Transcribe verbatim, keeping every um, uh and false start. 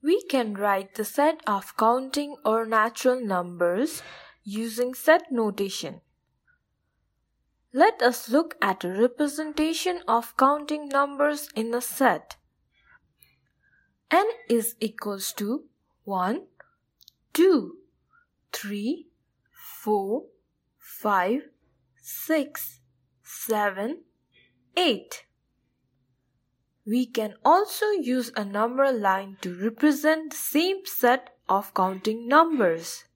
We can write the set of counting or natural numbers using set notation. Let us look at a representation of counting numbers in a set. N is equals to one, two, three, four, five, six, seven, eight. We can also use a number line to represent the same set of counting numbers.